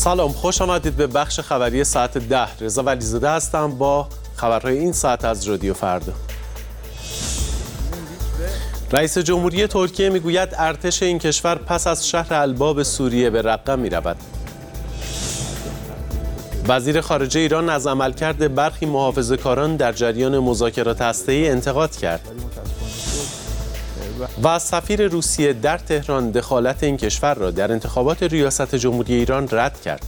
سلام، خوش آمدید به بخش خبری ساعت 10. رضا ولیزاده هستم با خبرهای این ساعت از رادیو فردا. رئیس جمهوری ترکیه میگوید ارتش این کشور پس از شهر الباب سوریه به رقه میرود. وزیر خارجه ایران از عملکرد برخی محافظه‌کاران در جریان مذاکرات هسته‌ای انتقاد کرد. و سفیر روسیه در تهران دخالت این کشور را در انتخابات ریاست جمهوری ایران رد کرد.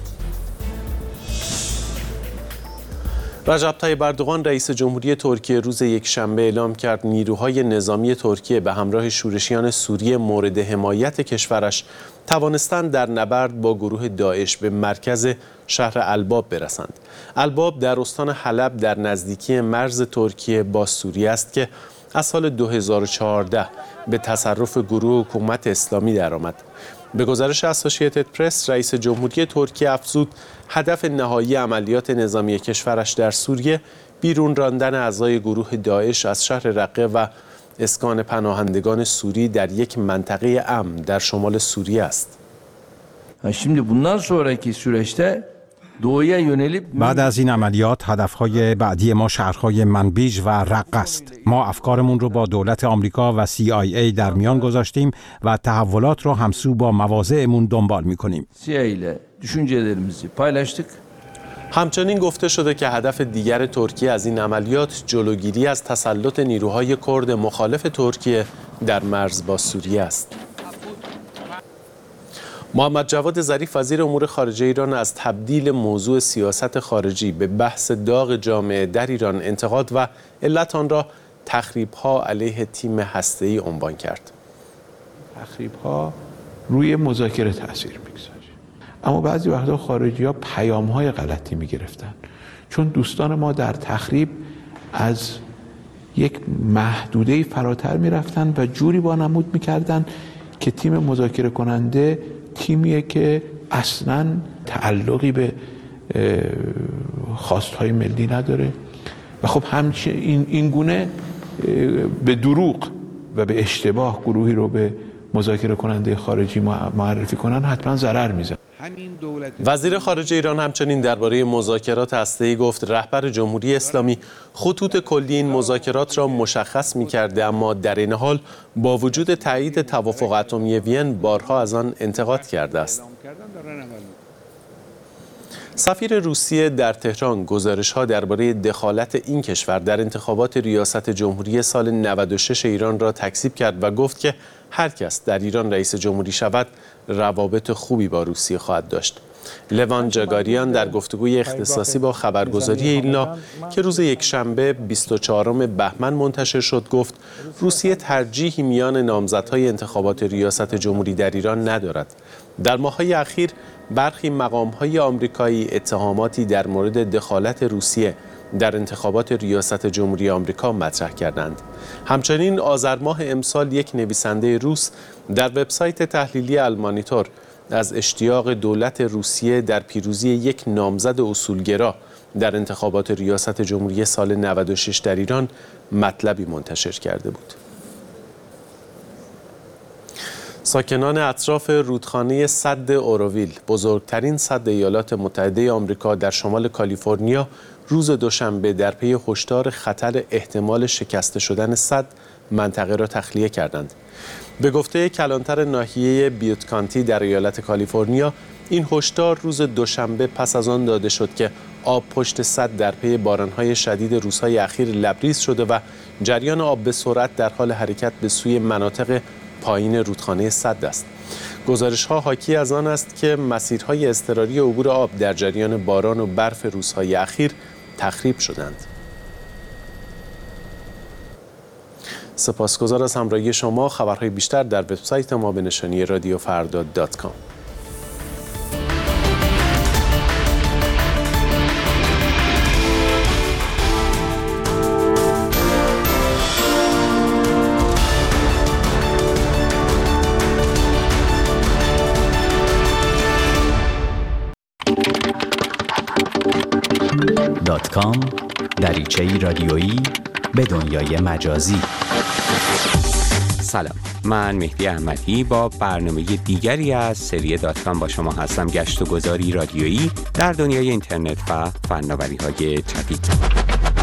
رجب طیب اردوغان رئیس جمهوری ترکیه روز یکشنبه اعلام کرد نیروهای نظامی ترکیه به همراه شورشیان سوریه مورد حمایت کشورش توانستند در نبرد با گروه داعش به مرکز شهر الباب برسند. الباب در استان حلب در نزدیکی مرز ترکیه با سوریه است که از سال 2014 به تصرف گروه حکومت اسلامی درآمد. به گزارش اسوسییتد پرس، رئیس جمهوری ترکیه افزود هدف نهایی عملیات نظامی کشورش در سوریه بیرون راندن اعضای گروه داعش از شهر رقه و اسکان پناهندگان سوری در یک منطقه امن در شمال سوریه است. بعد از این عملیات هدفهای بعدی ما شهرهای منبیج و رقه است. ما افکارمون رو با دولت آمریکا و CIA در میان گذاشتیم و تحولات رو همسو با مواضعمون دنبال میکنیم. همچنین گفته شده که هدف دیگر ترکیه از این عملیات جلوگیری از تسلط نیروهای کرد مخالف ترکیه در مرز با سوریه است. محمد جواد ظریف وزیر امور خارجه ایران از تبدیل موضوع سیاست خارجی به بحث داغ جامعه در ایران انتقاد و علت آن را تخریب‌ها علیه تیم هسته‌ای عنوان کرد. تخریب‌ها روی مذاکره تاثیر می‌گذاره، اما بعضی وقتا خارجی‌ها پیام‌های غلطی می‌گرفتن، چون دوستان ما در تخریب از یک محدوده‌ای فراتر می‌رفتن و جوری وانمود می‌کردن که تیم مذاکره کننده تیمیه که اصلاً تعلقی به خواستهای ملی نداره و خب این گونه به دروغ و به اشتباه گروهی رو به مذاکره کننده خارجی معرفی کنن حتما ضرر میزنه. وزیر خارجه ایران همچنین درباره مذاکرات هسته‌ای گفت رهبر جمهوری اسلامی خطوط کلی این مذاکرات را مشخص می‌کرده، اما در این حال با وجود تایید توافق اتمی وین بارها از آن انتقاد کرده است. سفیر روسیه در تهران گزارش‌ها درباره دخالت این کشور در انتخابات ریاست جمهوری سال 96 ایران را تکذیب کرد و گفت که هر کس در ایران رئیس جمهوری شود روابط خوبی با روسیه خواهد داشت. لوان جاگاریان در گفتگوی اختصاصی با خبرگزاری ایلنا که روز یکشنبه 24 بهمن منتشر شد گفت روسیه ترجیحی میان نامزدهای انتخابات ریاست جمهوری در ایران ندارد. در ماه‌های اخیر برخی مقام‌های آمریکایی اتهاماتی در مورد دخالت روسیه در انتخابات ریاست جمهوری آمریکا مطرح کردند. همچنین آذر ماه امسال یک نویسنده روس در وبسایت تحلیلی المانیتور از اشتیاق دولت روسیه در پیروزی یک نامزد اصولگرا در انتخابات ریاست جمهوری سال 96 در ایران مطلبی منتشر کرده بود. ساکنان اطراف رودخانه سد اوروویل، بزرگترین سد ایالات متحده آمریکا در شمال کالیفرنیا، روز دوشنبه در پی هشدار خطر احتمال شکسته شدن سد منطقه را تخلیه کردند. به گفته کلانتر ناحیه بیوت کانتی در ایالت کالیفرنیا، این هشدار روز دوشنبه پس از آن داده شد که آب پشت سد در پی بارانهای شدید روزهای اخیر لبریز شده و جریان آب به سرعت در حال حرکت به سوی مناطق پایین رودخانه سد است. گزارش‌ها حاکی از آن است که مسیرهای اضطراری عبور آب در جریان باران و برف روزهای اخیر تخریب شدند. سپاسگزار از همراهی شما. خبرهای بیشتر در وبسایت ما به نشانی radiofarda.com. .com دریچه‌ای رادیویی به دنیای مجازی. سلام، من مهدی احمدی با برنامه دیگری از سری داتکام با شما هستم. گشت و گذاری رادیویی در دنیای اینترنت و فناوری‌های جدید.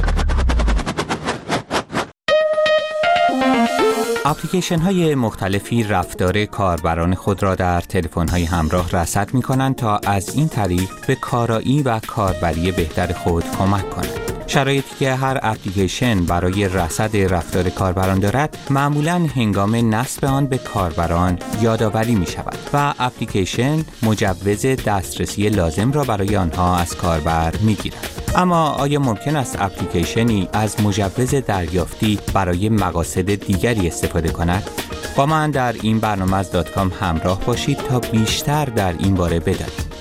اپلیکیشن‌های مختلفی رفتار کاربران خود را در تلفن‌های همراه رصد می‌کنند تا از این طریق به کارایی و کاربری بهتر خود کمک کنند. شرایطی که هر اپلیکیشن برای رصد رفتار کاربران دارد، معمولاً هنگام نصب آن به کاربران یادآوری می‌شود و اپلیکیشن مجوز دسترسی لازم را برای آنها از کاربر می‌گیرد. اما آیا ممکن است اپلیکیشنی از مجوز دریافتی برای مقاصد دیگری استفاده کند؟ با من در این برنامه از داتکام همراه باشید تا بیشتر در این باره بدانید.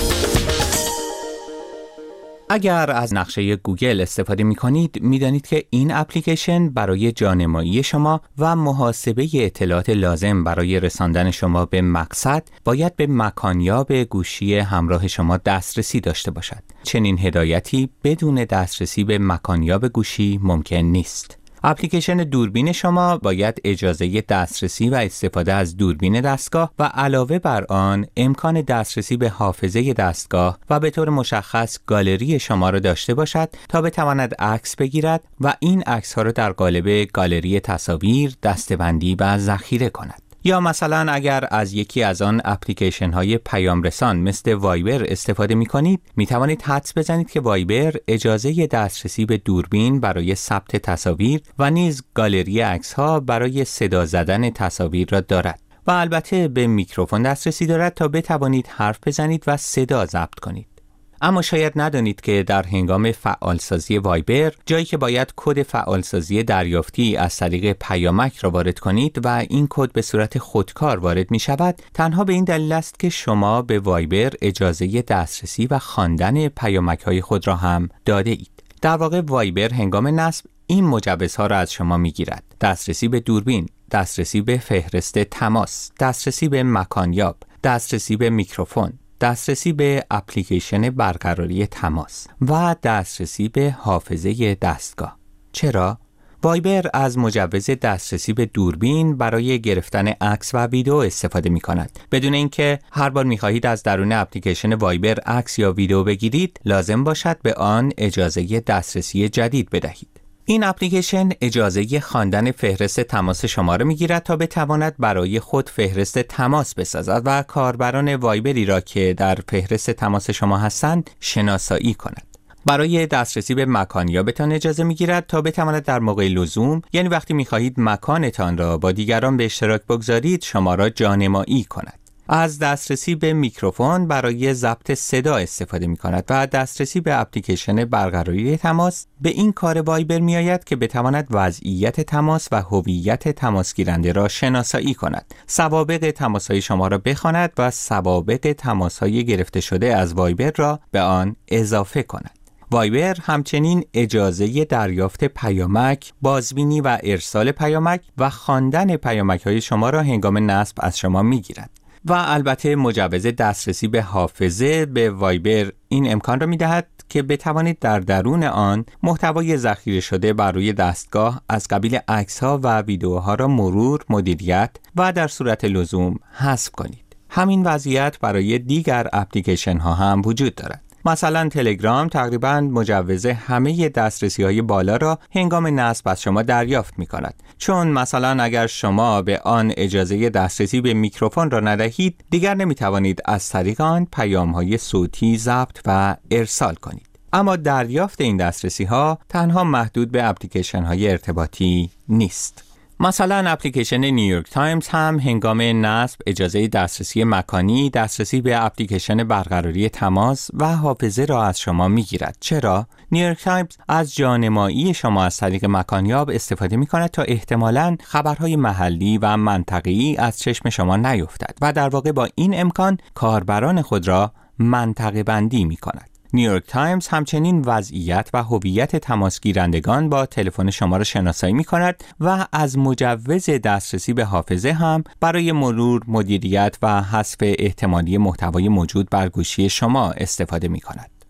اگر از نقشه گوگل استفاده می کنید، می دانید که این اپلیکیشن برای جانمایی شما و محاسبه اطلاعات لازم برای رساندن شما به مقصد باید به مکانیاب گوشی همراه شما دسترسی داشته باشد. چنین هدایتی بدون دسترسی به مکانیاب گوشی ممکن نیست. اپلیکیشن دوربین شما باید اجازه دسترسی و استفاده از دوربین دستگاه و علاوه بر آن امکان دسترسی به حافظه دستگاه و به طور مشخص گالری شما را داشته باشد تا بتواند عکس بگیرد و این عکس‌ها را در قالب گالری تصاویر دسته‌بندی و ذخیره کند. یا مثلا اگر از یکی از آن اپلیکیشن های پیام رسان مثل وایبر استفاده می کنید، می توانید حدس بزنید که وایبر اجازه دسترسی به دوربین برای ثبت تصاویر و نیز گالری عکس ها برای صدا زدن تصاویر را دارد و البته به میکروفون دسترسی دارد تا بتوانید حرف بزنید و صدا ضبط کنید. اما شاید ندانید که در هنگام فعالسازی وایبر، جایی که باید کد فعالسازی دریافتی از طریق پیامک را وارد کنید و این کد به صورت خودکار وارد می شود، تنها به این دلیل است که شما به وایبر اجازه دسترسی و خواندن پیامک های خود را هم داده اید. در واقع وایبر هنگام نصب این مجوزها را از شما می گیرد: دسترسی به دوربین، دسترسی به فهرست تماس، دسترسی به مکانیاب، دسترسی به میکروفون، دسترسی به اپلیکیشن برقراری تماس و دسترسی به حافظه دستگاه. چرا؟ وایبر از مجوز دسترسی به دوربین برای گرفتن عکس و ویدیو استفاده می کند. بدون اینکه هر بار می خواهید از درون اپلیکیشن وایبر عکس یا ویدیو بگیرید، لازم باشد به آن اجازه دسترسی جدید بدهید. این اپلیکیشن اجازه خواندن فهرست تماس شما را می‌گیرد تا بتواند برای خود فهرست تماس بسازد و کاربران وایبری را که در فهرست تماس شما هستند شناسایی کند. برای دسترسی به مکانیابتان اجازه می‌گیرد تا بتواند در موقع لزوم، یعنی وقتی می‌خواهید مکانتان را با دیگران به اشتراک بگذارید، شما را جانمایی کند. از دسترسی به میکروفون برای ضبط صدا استفاده می کند و دسترسی به اپلیکیشن برقراری تماس به این کار وایبر می آید که بتواند وضعیت تماس و هویت تماس گیرنده را شناسایی کند، سوابق تماس های شما را بخواند و سوابق تماس های گرفته شده از وایبر را به آن اضافه کند. وایبر همچنین اجازه دریافت پیامک، بازبینی و ارسال پیامک و خواندن پیامک های شما را هنگام نصب از شما می گیرد. و البته مجوز دسترسی به حافظه به وایبر این امکان را می دهد که بتوانید در درون آن محتوای ذخیره شده بر روی دستگاه از قبیل عکس‌ها و ویدیوها را مرور، مدیریت و در صورت لزوم حذف کنید. همین وضعیت برای دیگر اپلیکیشن ها هم وجود دارد. مثلا تلگرام تقریباً مجوز همه دسترسی‌های بالا را هنگام نصب از شما دریافت می‌کند. چون مثلا اگر شما به آن اجازه دسترسی به میکروفون را ندهید، دیگر نمی‌توانید از طریق آن پیام‌های صوتی ضبط و ارسال کنید. اما دریافت این دسترسی‌ها تنها محدود به اپلیکیشن‌های ارتباطی نیست. مثلا اپلیکیشن نیویورک تایمز هم هنگام نصب اجازه دسترسی مکانی، دسترسی به اپلیکیشن برقراری تماس و حافظه را از شما میگیرد. چرا؟ نیویورک تایمز از جانمایی شما از طریق مکانیاب استفاده می‌کند تا احتمالاً خبرهای محلی و منطقه‌ای از چشم شما نیفتد و در واقع با این امکان کاربران خود را منطقه بندی می‌کند. نیویورک تایمز همچنین وضعیت و هویت تماس گیرندگان با تلفن شما را شناسایی می کند و از مجوز دسترسی به حافظه هم برای مرور، مدیریت و حذف احتمالی محتوای موجود بر گوشی شما استفاده می کند.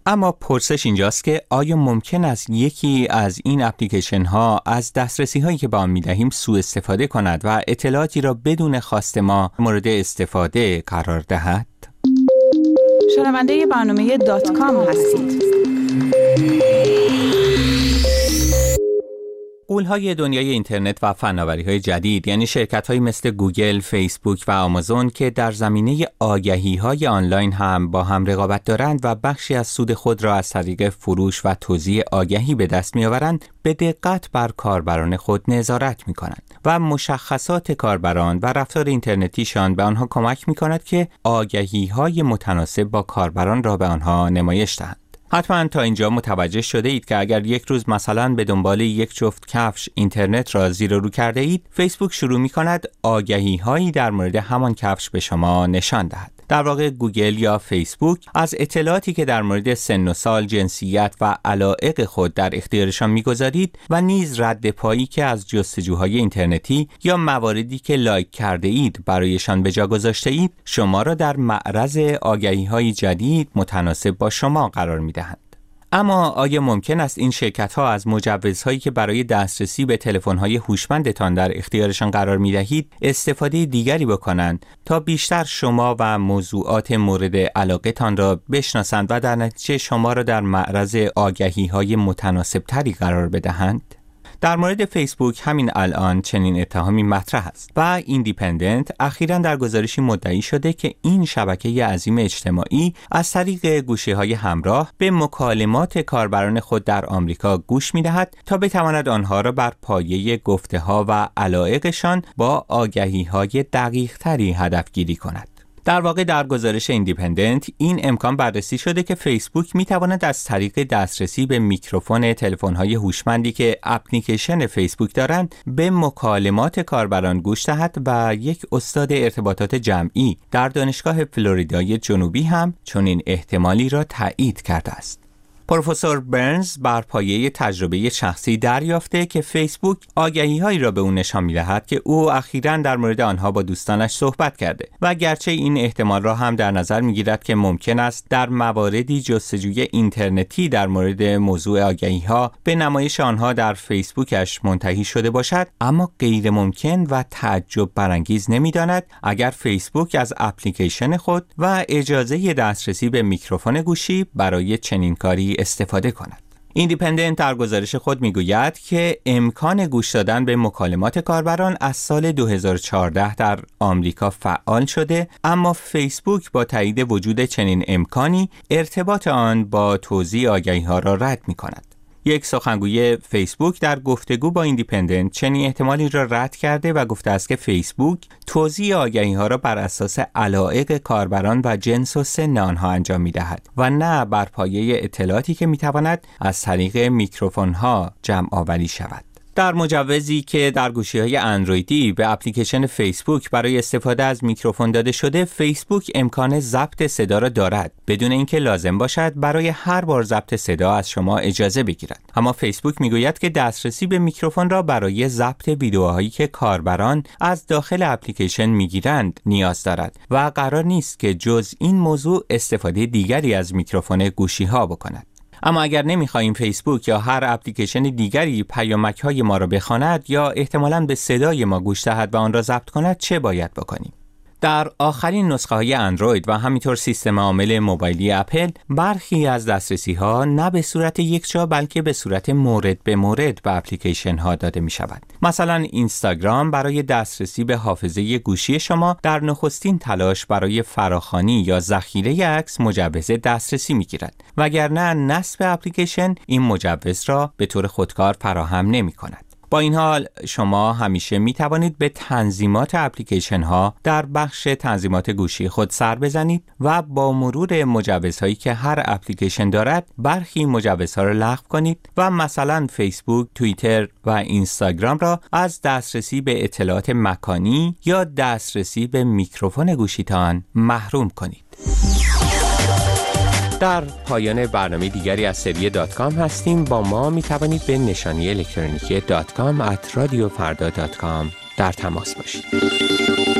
اما پرسش اینجاست که آیا ممکن است یکی از این اپلیکیشن ها از دسترسی هایی که به آن می‌دهیم سوء استفاده کند و اطلاعاتی را بدون خواست ما مورد استفاده قرار دهد؟ شنونده برنامه .com هستید. غول‌های دنیای اینترنت و فناوری‌های جدید، یعنی شرکت‌هایی مثل گوگل، فیسبوک و آمازون که در زمینه آگهی‌های آنلاین هم با هم رقابت دارند و بخشی از سود خود را از طریق فروش و توزیع آگهی به دست می‌آورند، به دقت بر کاربران خود نظارت می‌کنند و مشخصات کاربران و رفتار اینترنتیشان به آنها کمک می‌کند که آگهی‌های متناسب با کاربران را به آنها نمایش دهند. حتما تا اینجا متوجه شده اید که اگر یک روز مثلا به دنبال یک جفت کفش اینترنت را زیر و رو کرده اید، فیسبوک شروع می کند آگهی هایی در مورد همان کفش به شما نشان دهد. در واقع گوگل یا فیسبوک از اطلاعاتی که در مورد سن و سال، جنسیت و علایق خود در اختیارشان می‌گذارید و نیز رد پایی که از جستجوهای اینترنتی یا مواردی که لایک کرده اید برایشان به جا گذاشته اید، شما را در معرض آگهی‌های جدید متناسب با شما قرار می‌دهند. اما آیا ممکن است این شرکت‌ها از مجوزهایی که برای دسترسی به تلفن‌های هوشمندتان در اختیارشان قرار می‌دهید استفاده دیگری بکنند تا بیشتر شما و موضوعات مورد علاقه‌تان را بشناسند و در نتیجه شما را در معرض آگهی‌های متناسب‌تری قرار بدهند؟ در مورد فیسبوک همین الان چنین اتهامی مطرح است و ایندیپندنت اخیراً در گزارشی مدعی شده که این شبکه عظیم اجتماعی از طریق گوشی‌های همراه به مکالمات کاربران خود در آمریکا گوش می‌دهد تا بتواند آنها را بر پایه گفته‌ها و علایقشان با آگهی‌های دقیق‌تری هدفگیری کند. در واقع در گزارش ایندیپندنت این امکان بررسی شده که فیسبوک میتواند از طریق دسترسی به میکروفون تلفن‌های هوشمندی که اپلیکیشن فیسبوک دارند به مکالمات کاربران گوش دهد و یک استاد ارتباطات جمعی در دانشگاه فلوریدای جنوبی هم چنین احتمالی را تایید کرده است. پروفسور برنز بر پایه تجربه شخصی دریافته که فیسبوک آگهی‌هایی را به او نشان می‌دهد که او اخیراً در مورد آنها با دوستانش صحبت کرده و گرچه این احتمال را هم در نظر می‌گیرد که ممکن است در مواردی جستجوی اینترنتی در مورد موضوع آگهی‌ها به نمایش آنها در فیسبوکش منتهی شده باشد، اما غیر ممکن و تعجب برانگیز نمی‌داند اگر فیسبوک از اپلیکیشن خود و اجازه دسترسی به میکروفون گوشی برای چنین کاری استفاده کند. ایندیپندنت در گزارش خود میگوید که امکان گوش دادن به مکالمات کاربران از سال 2014 در آمریکا فعال شده، اما فیسبوک با تایید وجود چنین امکانی ارتباط آن با توزیع آگهی‌ها را رد می‌کند. یک سخنگوی فیسبوک در گفتگو با ایندیپندنت چنین احتمالی را رد کرده و گفته است که فیسبوک توزیع آگهی‌ها را بر اساس علایق کاربران و جنس و سن آنها انجام می‌دهد و نه بر پایه اطلاعاتی که می‌تواند از طریق میکروفون‌ها جمع آوری شود. در مجوزی که در گوشی‌های اندرویدی به اپلیکیشن فیسبوک برای استفاده از میکروفون داده شده، فیسبوک امکان ضبط صدا را دارد بدون اینکه لازم باشد برای هر بار ضبط صدا از شما اجازه بگیرد. اما فیسبوک میگوید که دسترسی به میکروفون را برای ضبط ویدیوهایی که کاربران از داخل اپلیکیشن میگیرند نیاز دارد و قرار نیست که جز این موضوع استفاده دیگری از میکروفون گوشی‌ها بکند. اما اگر نمی‌خواهیم فیسبوک یا هر اپلیکیشن دیگری پیامک‌های ما را بخواند یا احتمالاً به صدای ما گوش دهد و آن را ضبط کند، چه باید بکنیم؟ در آخرین نسخه‌های اندروید و همینطور سیستم عامل موبایلی اپل، برخی از دسترسی‌ها نه به صورت یکجا بلکه به صورت مورد به مورد به اپلیکیشن‌ها داده می‌شود. مثلا اینستاگرام برای دسترسی به حافظه گوشی شما در نخستین تلاش برای فراخوانی یا ذخیره عکس مجوز دسترسی می‌گیرد، وگرنه نصب اپلیکیشن این مجوز را به طور خودکار فراهم نمی‌کند. با این حال شما همیشه می توانید به تنظیمات اپلیکیشن ها در بخش تنظیمات گوشی خود سر بزنید و با مرور مجوزهایی که هر اپلیکیشن دارد برخی مجوزها را لغو کنید و مثلا فیسبوک، توییتر و اینستاگرام را از دسترسی به اطلاعات مکانی یا دسترسی به میکروفون گوشیتان محروم کنید. در پایان برنامه دیگری از سری .com هستیم. با ما می توانید به نشانی الکترونیکی .com @radiofarda.com در تماس باشید.